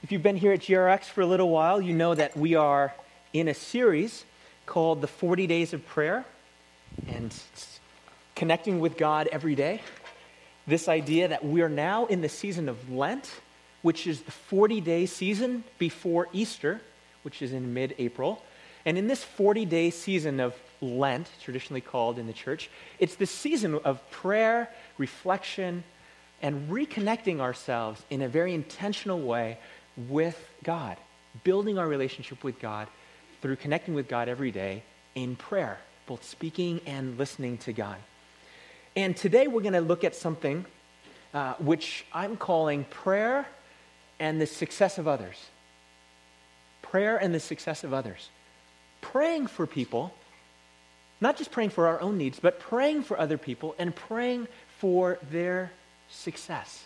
If you've been here at GRX for a little while, you know that we are in a series called the 40 Days of Prayer and it's connecting with God every day. This idea that we are now in the season of Lent, which is the 40-day season before Easter, which is in mid-April. And in this 40-day season of Lent, traditionally called in the church, it's the season of prayer, reflection, and reconnecting ourselves in a very intentional way with God, building our relationship with God through connecting with God every day in prayer, both speaking and listening to God. And today we're going to look at something which I'm calling prayer and the success of others. Prayer and the success of others. Praying for people, not just praying for our own needs, but praying for other people and praying for their success.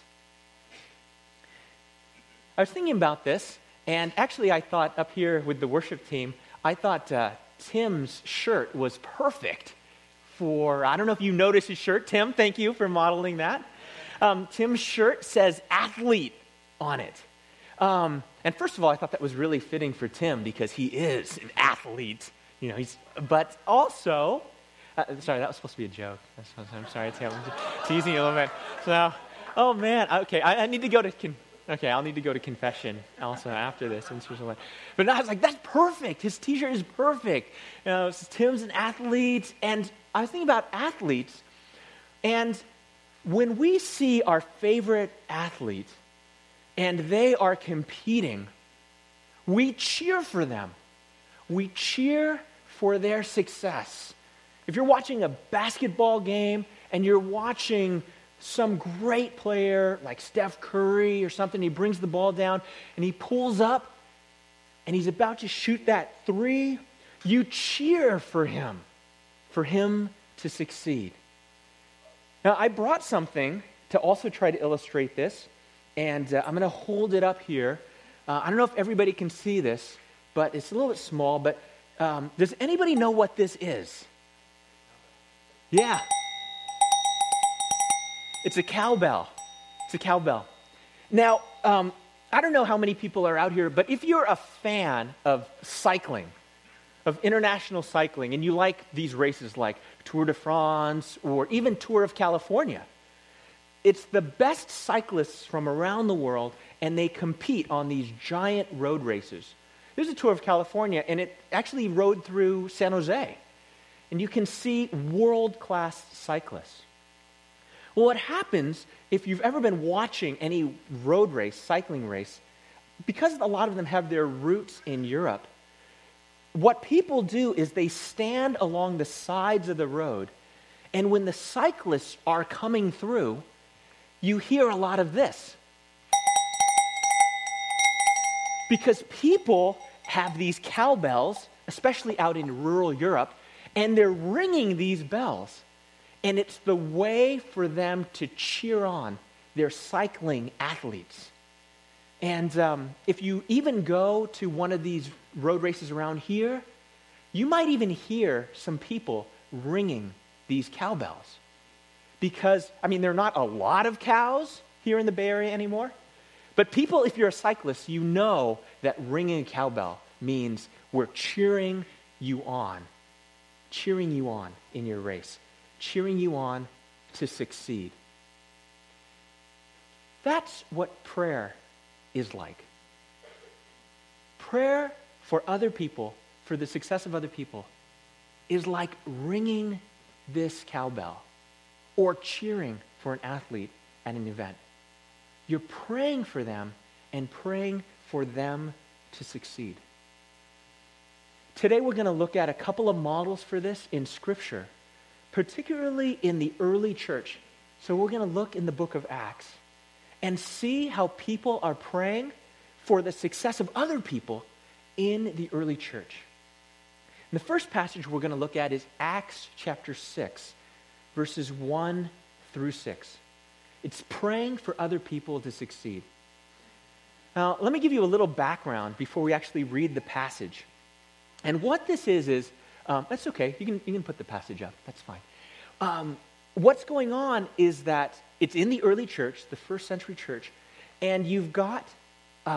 I was thinking about this, and actually I thought up here with the worship team, I thought Tim's shirt was perfect for, I don't know if you noticed his shirt. Tim, thank you for modeling that. Tim's shirt says athlete on it. And first of all, I thought that was really fitting for Tim because he is an athlete. You know, but also, sorry, that was supposed to be a joke. I'm sorry, Tim. I'm just teasing you a little bit. So, oh man, okay, I need to go to, I'll need to go to confession also after this. But I was like, that's perfect. His t-shirt is perfect. You know, Tim's an athlete, and I was thinking about athletes, and when we see our favorite athlete and they are competing, we cheer for them. We cheer for their success. If you're watching a basketball game and you're watching some great player like Steph Curry or something, he brings the ball down and he pulls up and he's about to shoot that three, you cheer for him to succeed. Now, I brought something to also try to illustrate this, and I'm going to hold it up here. I don't know if everybody can see this, but it's a little bit small, but does anybody know what this is? Yeah. It's a cowbell. It's a cowbell. Now, I don't know how many people are out here, but if you're a fan of cycling, of international cycling, and you like these races like Tour de France or even Tour of California, it's the best cyclists from around the world, and they compete on these giant road races. There's a Tour of California, and it actually rode through San Jose. And you can see world-class cyclists. Well, what happens if you've ever been watching any road race, cycling race, because a lot of them have their roots in Europe, what people do is they stand along the sides of the road, and when the cyclists are coming through, you hear a lot of this. Because people have these cowbells, especially out in rural Europe, and they're ringing these bells. And it's the way for them to cheer on their cycling athletes. And if you even go to one of these road races around here, you might even hear some people ringing these cowbells. Because, there are not a lot of cows here in the Bay Area anymore. But people, if you're a cyclist, you know that ringing a cowbell means we're cheering you on in your race, cheering you on to succeed. That's what prayer is like. Prayer for other people, for the success of other people, is like ringing this cowbell or cheering for an athlete at an event. You're praying for them and praying for them to succeed. Today we're going to look at a couple of models for this in Scripture, particularly in the early church. So we're going to look in the book of Acts and see how people are praying for the success of other people in the early church. And the first passage we're going to look at is Acts chapter 6, verses 1 through 6. It's praying for other people to succeed. Now, let me give you a little background before we actually read the passage. And what this is that's okay. You can put the passage up. That's fine. What's going on is that it's in the early church, the first century church, and you've got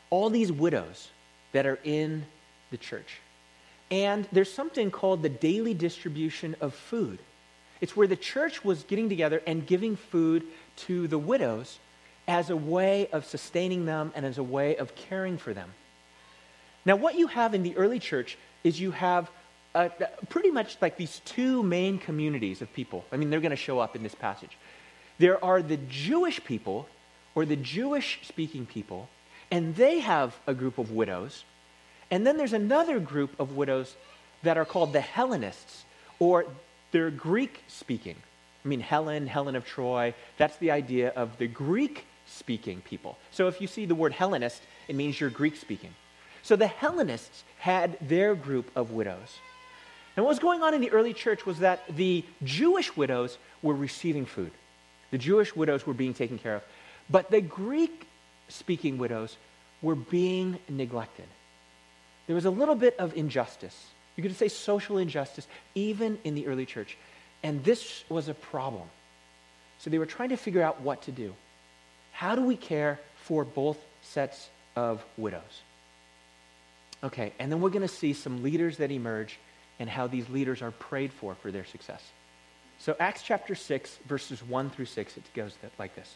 all these widows that are in the church. And there's something called the daily distribution of food. It's where the church was getting together and giving food to the widows as a way of sustaining them and as a way of caring for them. Now, what you have in the early church is you have pretty much like these two main communities of people. I mean, they're going to show up in this passage. There are the Jewish people, or the Jewish-speaking people, and they have a group of widows. And then there's another group of widows that are called the Hellenists, or they're Greek-speaking. I mean, Helen of Troy, that's the idea of the Greek-speaking people. So if you see the word Hellenist, it means you're Greek-speaking. So the Hellenists had their group of widows. And what was going on in the early church was that the Jewish widows were receiving food. The Jewish widows were being taken care of. But the Greek-speaking widows were being neglected. There was a little bit of injustice. You could say social injustice, even in the early church. And this was a problem. So they were trying to figure out what to do. How do we care for both sets of widows? Okay, and then we're going to see some leaders that emerge and how these leaders are prayed for their success. So Acts chapter 6, verses 1 through 6, it goes like this.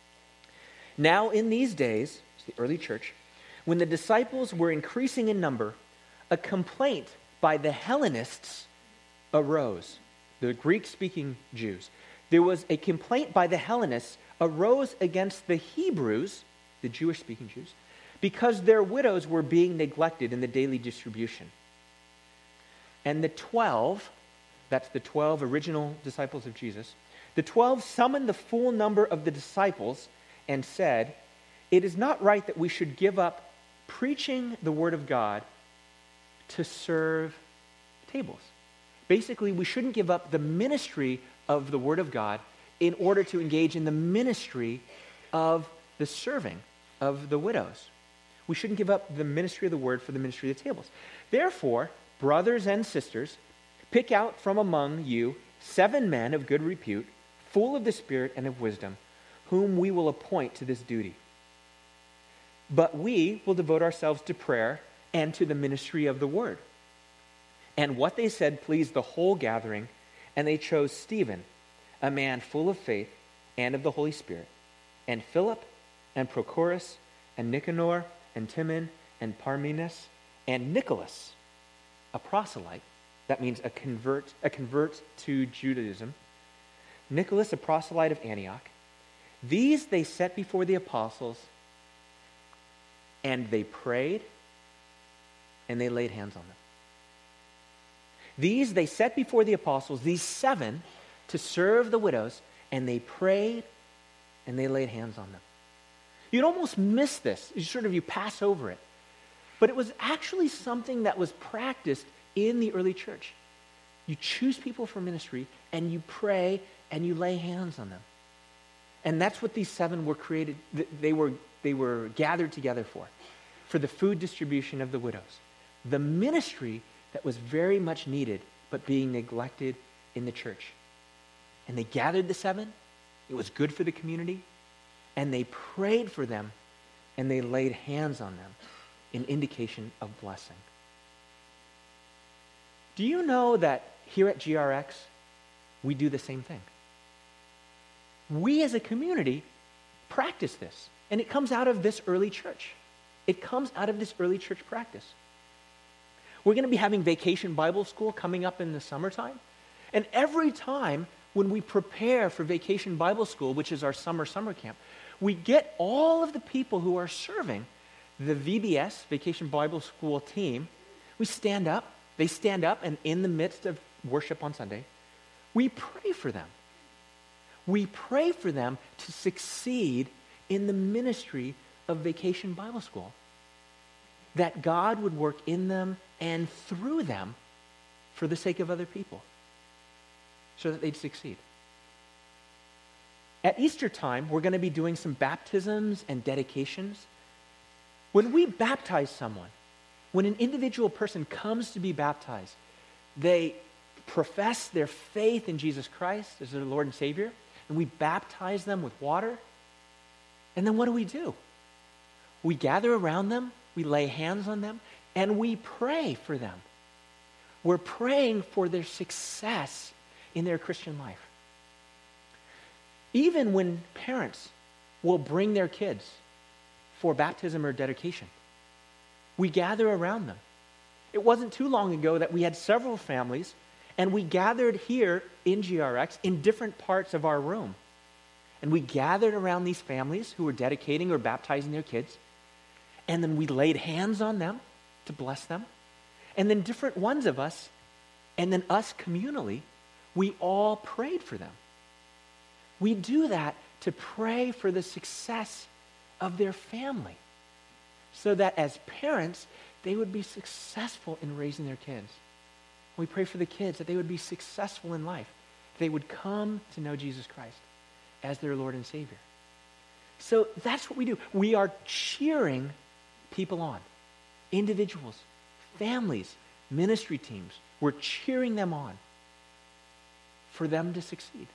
Now in these days, it's the early church, when the disciples were increasing in number, a complaint by the Hellenists arose, the Greek-speaking Jews. There was a complaint by the Hellenists arose against the Hebrews, the Jewish-speaking Jews, because their widows were being neglected in the daily distribution. And the 12, that's the 12 original disciples of Jesus, the 12 summoned the full number of the disciples and said, "It is not right that we should give up preaching the word of God to serve tables." Basically, we shouldn't give up the ministry of the word of God in order to engage in the ministry of the serving of the widows. We shouldn't give up the ministry of the word for the ministry of the tables. Therefore, brothers and sisters, pick out from among you 7 men of good repute, full of the Spirit and of wisdom, whom we will appoint to this duty. But we will devote ourselves to prayer and to the ministry of the word. And what they said pleased the whole gathering, and they chose Stephen, a man full of faith and of the Holy Spirit, and Philip, and Prochorus, and Nicanor, and Timon, and Parmenas, and Nicholas, a proselyte, that means a convert to Judaism. Nicholas, a proselyte of Antioch. These they set before the apostles, and they prayed, and they laid hands on them. These they set before the apostles, these 7, to serve the widows, and they prayed, and they laid hands on them. You'd almost miss this. You pass over it. But it was actually something that was practiced in the early church. You choose people for ministry, and you pray, and you lay hands on them. And that's what these 7 were created, they were gathered together for the food distribution of the widows. The ministry that was very much needed, but being neglected in the church. And they gathered the 7. It was good for the community. And they prayed for them, and they laid hands on them, in indication of blessing. Do you know that here at GRX, we do the same thing? We as a community practice this, and it comes out of this early church. It comes out of this early church practice. We're going to be having Vacation Bible School coming up in the summertime, and every time when we prepare for Vacation Bible School, which is our summer camp, we get all of the people who are serving the VBS, Vacation Bible School team. We stand up. They stand up, and in the midst of worship on Sunday, we pray for them. We pray for them to succeed in the ministry of Vacation Bible School. That God would work in them and through them for the sake of other people, so that they'd succeed. At Easter time, we're going to be doing some baptisms and dedications. When we baptize someone, when an individual person comes to be baptized, they profess their faith in Jesus Christ as their Lord and Savior, and we baptize them with water. And then what do? We gather around them, we lay hands on them, and we pray for them. We're praying for their success in their Christian life. Even when parents will bring their kids for baptism or dedication, we gather around them. It wasn't too long ago that we had several families, and we gathered here in GRX in different parts of our room. And we gathered around these families who were dedicating or baptizing their kids, and then we laid hands on them to bless them. And then different ones of us, and then us communally, we all prayed for them. We do that to pray for the success of their family, so that as parents, they would be successful in raising their kids. We pray for the kids that they would be successful in life. They would come to know Jesus Christ as their Lord and Savior. So that's what we do. We are cheering people on. Individuals, families, ministry teams. We're cheering them on for them to succeed.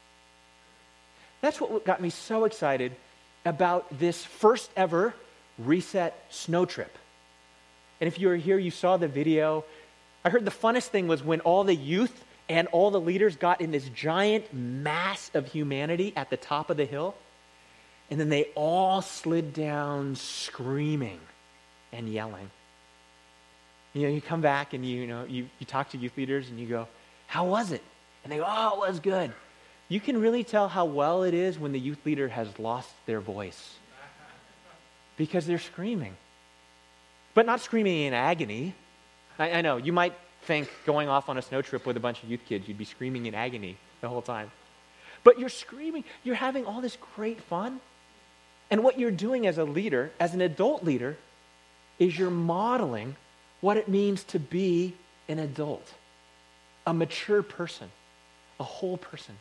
That's what got me so excited about this first ever Reset Snow Trip. And if you were here, you saw the video. I heard the funnest thing was when all the youth and all the leaders got in this giant mass of humanity at the top of the hill, and then they all slid down screaming and yelling. You know, you come back and you talk to youth leaders and you go, "How was it?" And they go, "Oh, it was good." You can really tell how well it is when the youth leader has lost their voice, because they're screaming. But not screaming in agony. I know, you might think going off on a snow trip with a bunch of youth kids, you'd be screaming in agony the whole time. But you're screaming, you're having all this great fun. And what you're doing as a leader, as an adult leader, is you're modeling what it means to be an adult, a mature person, a whole person.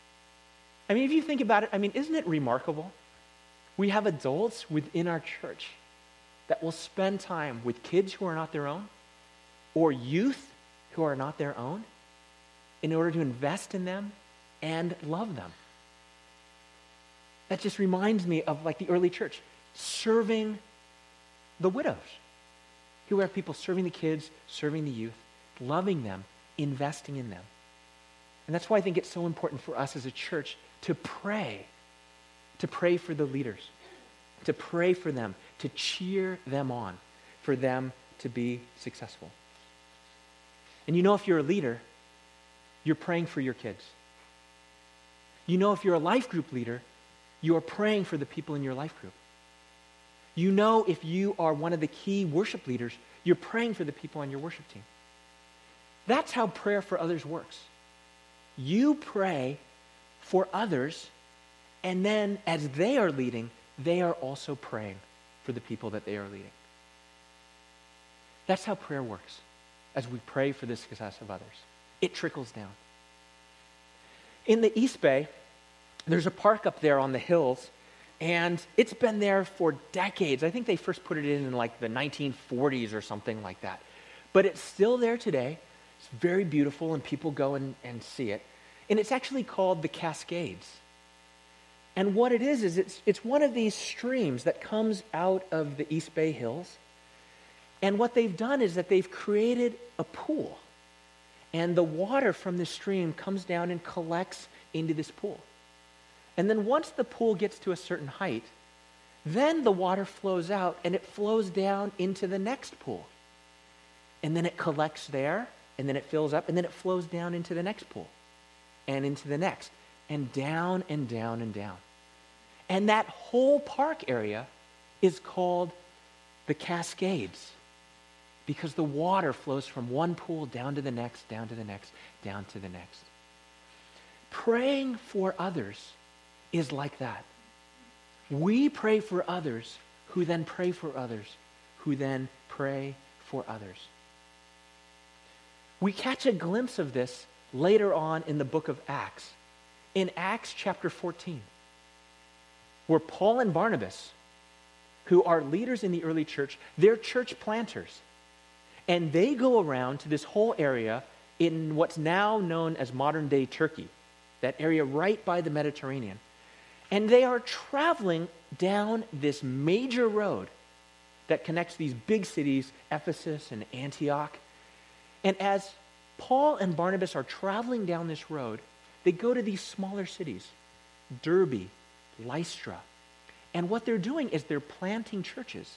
I mean, if you think about it, isn't it remarkable? We have adults within our church that will spend time with kids who are not their own, or youth who are not their own, in order to invest in them and love them. That just reminds me of like the early church, serving the widows. Here we have people serving the kids, serving the youth, loving them, investing in them. And that's why I think it's so important for us as a church to pray for the leaders, to pray for them, to cheer them on, for them to be successful. And if you're a leader, you're praying for your kids. If you're a life group leader, you are praying for the people in your life group. If you are one of the key worship leaders, you're praying for the people on your worship team. That's how prayer for others works. You pray for others, and then as they are leading, they are also praying for the people that they are leading. That's how prayer works, as we pray for the success of others. It trickles down. In the East Bay, there's a park up there on the hills, and it's been there for decades. I think they first put it in like the 1940s or something like that. But it's still there today. It's very beautiful, and people go and see it. And it's actually called the Cascades. And what it is it's one of these streams that comes out of the East Bay Hills. And what they've done is that they've created a pool. And the water from the stream comes down and collects into this pool. And then once the pool gets to a certain height, then the water flows out and it flows down into the next pool. And then it collects there, and then it fills up, and then it flows down into the next pool, and into the next, and down and down and down. And that whole park area is called the Cascades, because the water flows from one pool down to the next, down to the next, down to the next. Praying for others is like that. We pray for others, who then pray for others, who then pray for others. We catch a glimpse of this later on in the book of Acts, in Acts chapter 14, where Paul and Barnabas, who are leaders in the early church, they're church planters. And they go around to this whole area in what's now known as modern-day Turkey, that area right by the Mediterranean. And they are traveling down this major road that connects these big cities, Ephesus and Antioch. And as Paul and Barnabas are traveling down this road, they go to these smaller cities, Derbe, Lystra. And what they're doing is they're planting churches.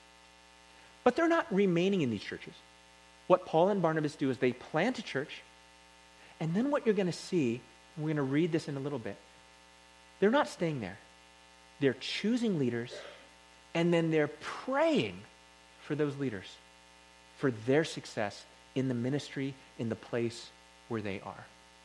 But they're not remaining in these churches. What Paul and Barnabas do is they plant a church, and then what you're going to see, we're going to read this in a little bit, they're not staying there. They're choosing leaders, and then they're praying for those leaders, for their success in the ministry, in the place where they are.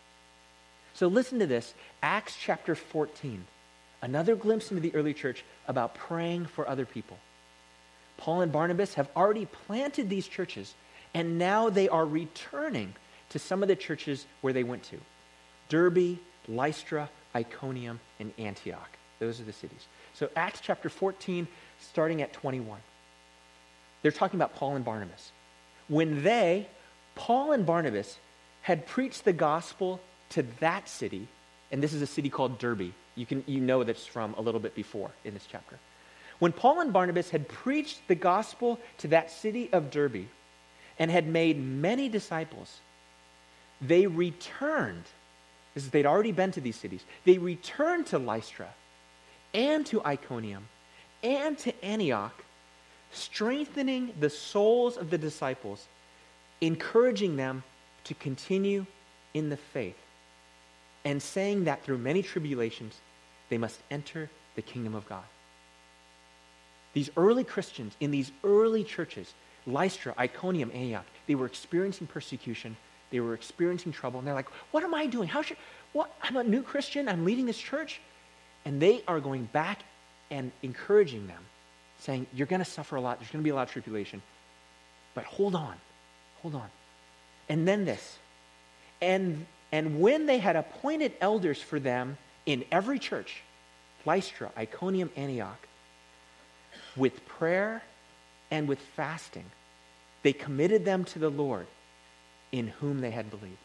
So listen to this, Acts chapter 14, another glimpse into the early church about praying for other people. Paul and Barnabas have already planted these churches, and now they are returning to some of the churches where they went to. Derbe, Lystra, Iconium, and Antioch. Those are the cities. So Acts chapter 14, starting at 21. They're talking about Paul and Barnabas. When Paul and Barnabas, had preached the gospel to that city, and this is a city called Derbe. You know that's from a little bit before in this chapter. When Paul and Barnabas had preached the gospel to that city of Derbe and had made many disciples, they returned. They'd already been to these cities. They returned to Lystra and to Iconium and to Antioch, strengthening the souls of the disciples, encouraging them to continue in the faith, and saying that through many tribulations, they must enter the kingdom of God. These early Christians in these early churches, Lystra, Iconium, Antioch, they were experiencing persecution. They were experiencing trouble. And they're like, what am I doing? I'm a new Christian. I'm leading this church. And they are going back and encouraging them, saying, you're going to suffer a lot. There's going to be a lot of tribulation. But hold on. And then this. And when they had appointed elders for them in every church, Lystra, Iconium, Antioch, with prayer and with fasting, they committed them to the Lord in whom they had believed.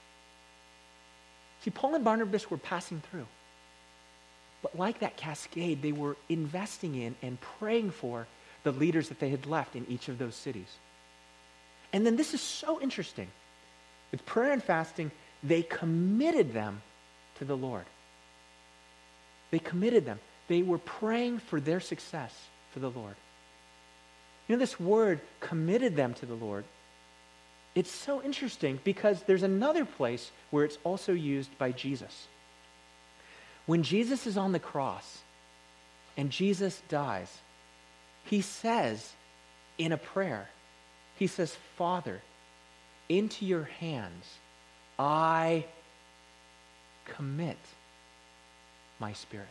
See, Paul and Barnabas were passing through. But like that cascade, they were investing in and praying for the leaders that they had left in each of those cities. And then this is so interesting. With prayer and fasting, they committed them to the Lord. They committed them. They were praying for their success for the Lord. You know, this word, committed them to the Lord, it's so interesting because there's another place where it's also used by Jesus. When Jesus is on the cross and Jesus dies, he says in a prayer, he says, Father, into your hands I commit my spirit.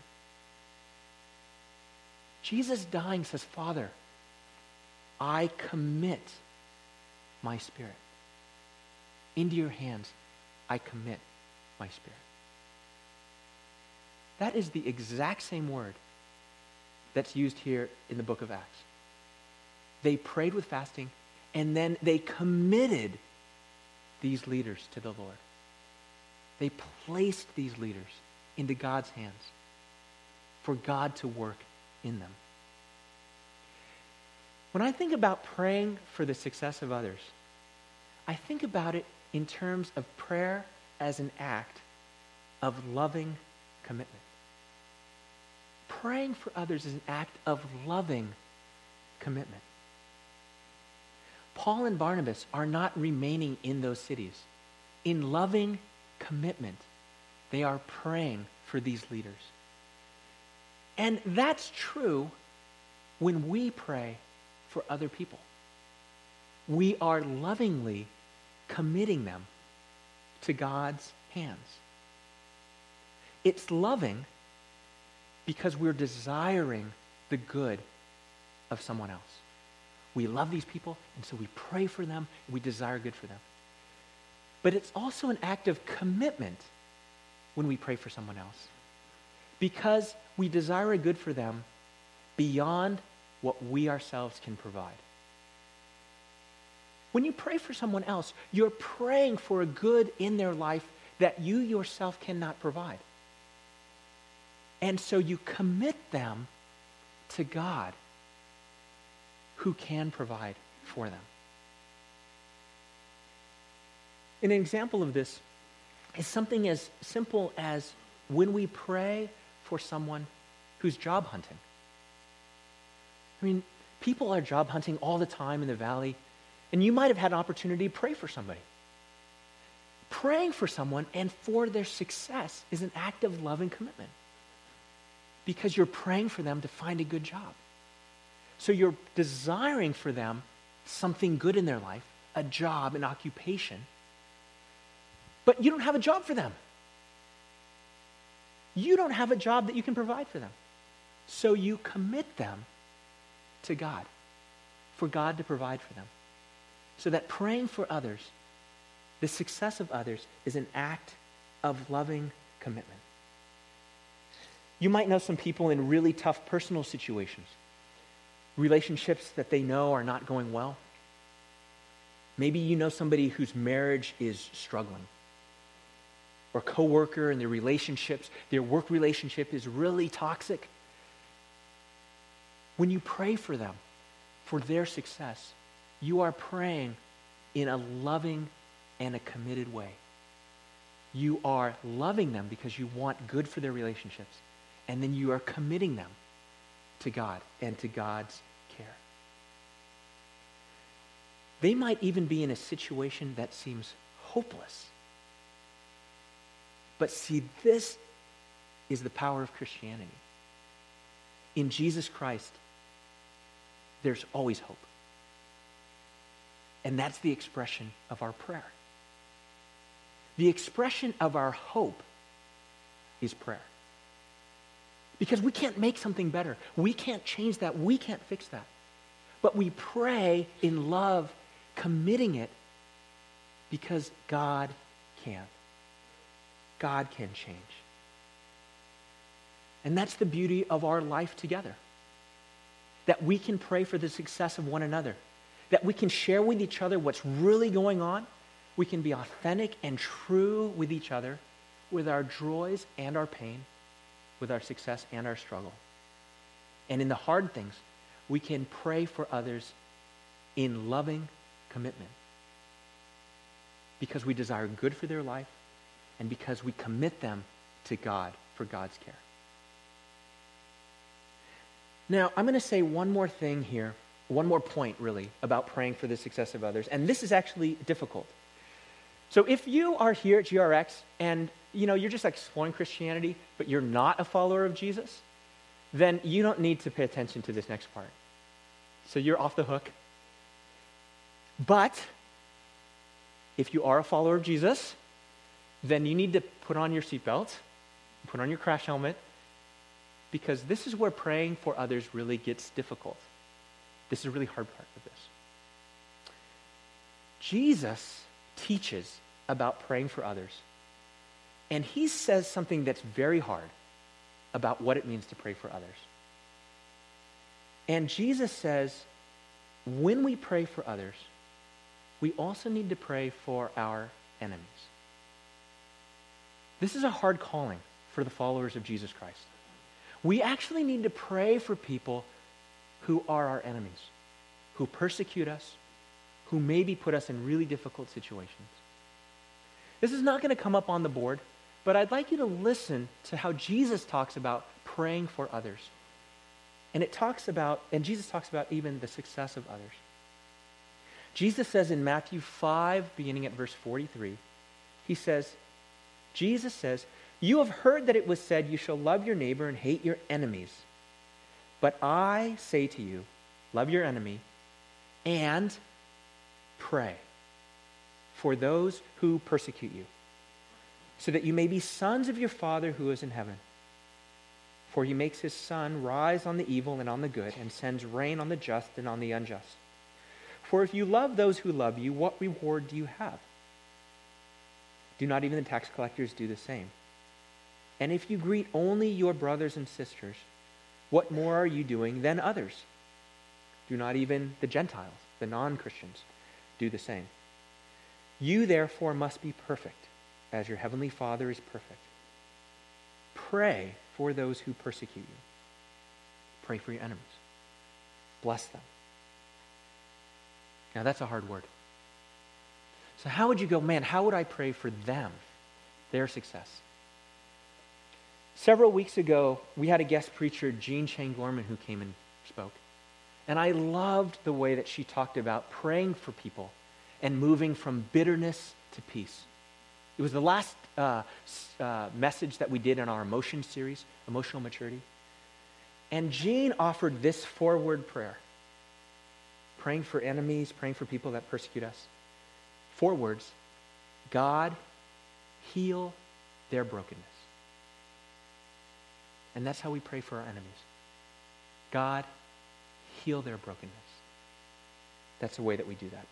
Jesus dying says, Father, I commit my spirit. Into your hands I commit my spirit. That is the exact same word that's used here in the book of Acts. They prayed with fasting, and then they committed these leaders to the Lord. They placed these leaders into God's hands for God to work in them. When I think about praying for the success of others, I think about it in terms of prayer as an act of loving commitment. Praying for others is an act of loving commitment. Paul and Barnabas are not remaining in those cities. In loving commitment, they are praying for these leaders. And that's true when we pray for other people. We are lovingly committing them to God's hands. It's loving because we're desiring the good of someone else. We love these people, and so we pray for them, and we desire good for them. But it's also an act of commitment when we pray for someone else, because we desire a good for them beyond what we ourselves can provide. When you pray for someone else, you're praying for a good in their life that you yourself cannot provide. And so you commit them to God. who can provide for them. An example of this is something as simple as when we pray for someone who's job hunting. I mean, people are job hunting all the time in the valley, and you might have had an opportunity to pray for somebody. Praying for someone and for their success is an act of love and commitment because you're praying for them to find a good job. So you're desiring for them something good in their life, a job, an occupation, but you don't have a job for them. You don't have a job that you can provide for them. So you commit them to God, for God to provide for them. So that praying for others, the success of others, is an act of loving commitment. You might know some people in really tough personal situations, relationships that they know are not going well. Maybe you know somebody whose marriage is struggling, or a coworker and their relationships, their work relationship is really toxic. When you pray for them, for their success, you are praying in a loving and a committed way. You are loving them because you want good for their relationships, and then you are committing them to God and to God's care. They might even be in a situation that seems hopeless. But see, this is the power of Christianity. In Jesus Christ, there's always hope. And that's the expression of our prayer. The expression of our hope is prayer. Because we can't make something better. We can't change that. We can't fix that. But we pray in love, committing it because God can. God can change. And that's the beauty of our life together. That we can pray for the success of one another. That we can share with each other what's really going on. We can be authentic and true with each other, with our joys and our pain, with our success and our struggle. And in the hard things, we can pray for others in loving commitment. Because we desire good for their life, and because we commit them to God for God's care. Now, I'm going to say one more thing here, one more point really, about praying for the success of others. And this is actually difficult. So if you are here at GRX and you're just exploring Christianity, but you're not a follower of Jesus, then you don't need to pay attention to this next part. So you're off the hook. But if you are a follower of Jesus, then you need to put on your seatbelt, put on your crash helmet, because this is where praying for others really gets difficult. This is a really hard part of this. Jesus teaches about praying for others, and he says something that's very hard about what it means to pray for others. And Jesus says, when we pray for others, we also need to pray for our enemies. This is a hard calling for the followers of Jesus Christ. We actually need to pray for people who are our enemies, who persecute us, who maybe put us in really difficult situations. This is not going to come up on the board, but I'd like you to listen to how Jesus talks about praying for others. And Jesus talks about even the success of others. Jesus says in Matthew 5, beginning at verse 43, Jesus says, "You have heard that it was said, you shall love your neighbor and hate your enemies. But I say to you, love your enemy and pray for those who persecute you, so that you may be sons of your Father who is in heaven. For he makes his sun rise on the evil and on the good, and sends rain on the just and on the unjust. For if you love those who love you, what reward do you have? Do not even the tax collectors do the same? And if you greet only your brothers and sisters, what more are you doing than others? Do not even the Gentiles, the non-Christians, do the same? You therefore must be perfect, as your heavenly Father is perfect. Pray for those who persecute you. Pray for your enemies. Bless them. Now, that's a hard word. So how would you go, man, how would I pray for them, their success? Several weeks ago, we had a guest preacher, Jean Chang Gorman, who came and spoke. And I loved the way that she talked about praying for people and moving from bitterness to peace. It was the last message that we did in our emotion series, Emotional Maturity. And Jean offered this forward prayer, praying for enemies, praying for people that persecute us. 4 words: God, heal their brokenness. And that's how we pray for our enemies. God, heal their brokenness. That's the way that we do that.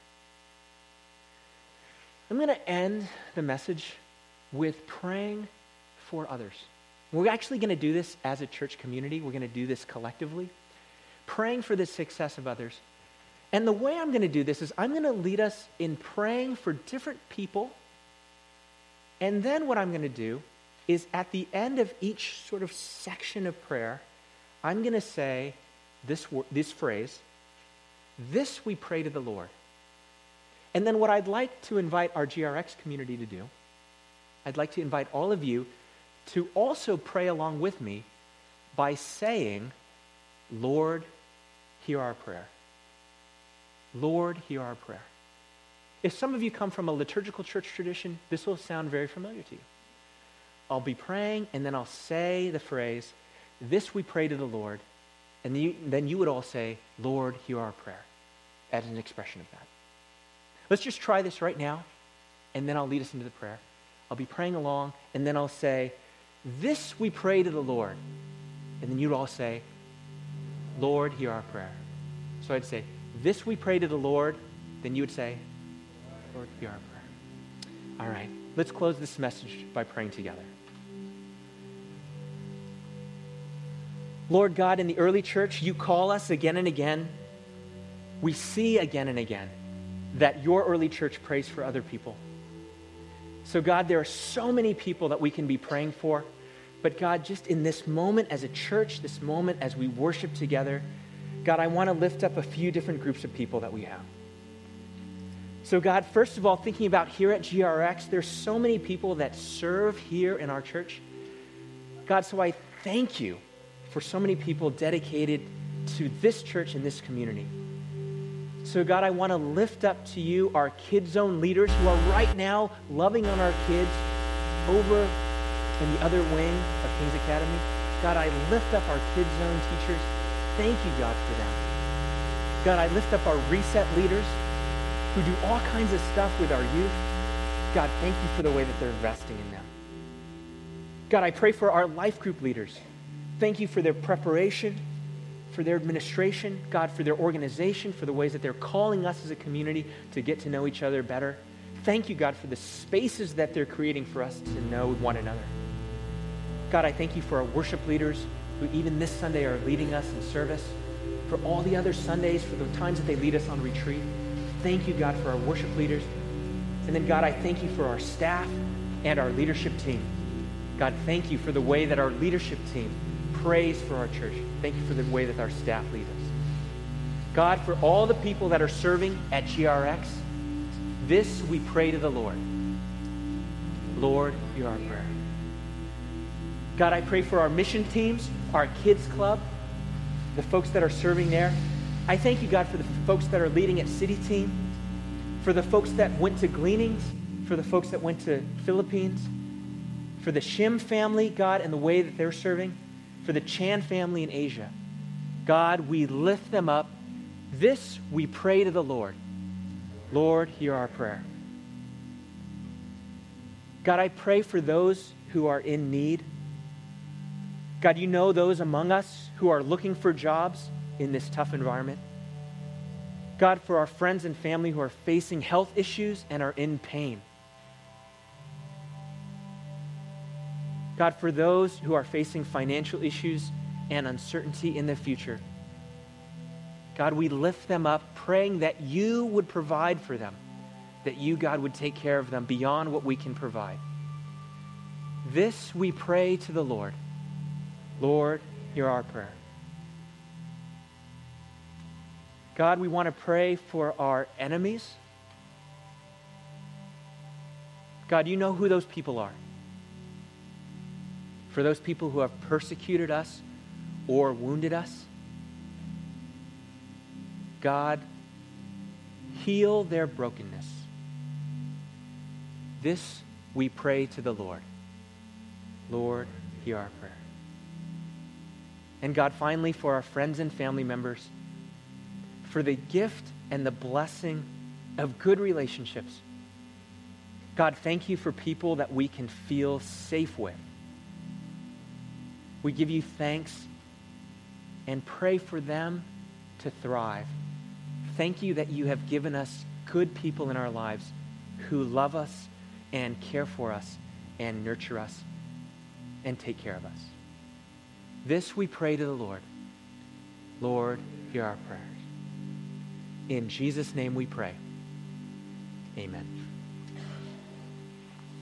I'm going to end the message with praying for others. We're actually going to do this as a church community. We're going to do this collectively, praying for the success of others. And the way I'm going to do this is I'm going to lead us in praying for different people. And then what I'm going to do is at the end of each sort of section of prayer, I'm going to say this phrase, "This we pray to the Lord." And then what I'd like to invite our GRX community to do, I'd like to invite all of you to also pray along with me by saying, "Lord, hear our prayer." Lord, hear our prayer. If some of you come from a liturgical church tradition, this will sound very familiar to you. I'll be praying, and then I'll say the phrase, "This we pray to the Lord," and then you would all say, "Lord, hear our prayer," as an expression of that. Let's just try this right now, and then I'll lead us into the prayer. I'll be praying along, and then I'll say, "This we pray to the Lord," and then you'd all say, "Lord, hear our prayer." So I'd say, "This we pray to the Lord," then you would say, "Lord, hear our prayer." All right, let's close this message by praying together. Lord God, in the early church, you call us again and again. We see again and again that your early church prays for other people. So God, there are so many people that we can be praying for. But God, just in this moment as a church, this moment as we worship together, God, I want to lift up a few different groups of people that we have. So God, first of all, thinking about here at GRX, there's so many people that serve here in our church. God, so I thank you for so many people dedicated to this church and this community. So God, I want to lift up to you our Kids Zone leaders who are right now loving on our kids over in the other wing of King's Academy. God, I lift up our Kids Zone teachers. Thank you, God, for them. God, I lift up our Reset leaders who do all kinds of stuff with our youth. God, thank you for the way that they're investing in them. God, I pray for our life group leaders. Thank you for their preparation, for their administration, God, for their organization, for the ways that they're calling us as a community to get to know each other better. Thank you, God, for the spaces that they're creating for us to know one another. God, I thank you for our worship leaders who even this Sunday are leading us in service, for all the other Sundays, for the times that they lead us on retreat. Thank you, God, for our worship leaders. And then, God, I thank you for our staff and our leadership team. God, thank you for the way that our leadership team prays for our church. Thank you for the way that our staff lead us. God, for all the people that are serving at GRX, this we pray to the Lord. Lord, hear our prayer. God, I pray for our mission teams, our kids club, the folks that are serving there. I thank you, God, for the folks that are leading at City Team, for the folks that went to Gleanings, for the folks that went to Philippines, for the Shim family, God, and the way that they're serving, for the Chan family in Asia. God, we lift them up. This we pray to the Lord. Lord, hear our prayer. God, I pray for those who are in need. God, you know those among us who are looking for jobs in this tough environment. God, for our friends and family who are facing health issues and are in pain. God, for those who are facing financial issues and uncertainty in the future. God, we lift them up, praying that you would provide for them, that you, God, would take care of them beyond what we can provide. This we pray to the Lord. Lord, hear our prayer. God, we want to pray for our enemies. God, you know who those people are. For those people who have persecuted us or wounded us, God, heal their brokenness. This we pray to the Lord. Lord, hear our prayer. And God, finally, for our friends and family members, for the gift and the blessing of good relationships. God, thank you for people that we can feel safe with. We give you thanks and pray for them to thrive. Thank you that you have given us good people in our lives who love us and care for us and nurture us and take care of us. This we pray to the Lord. Lord, hear our prayers. In Jesus' name we pray. Amen.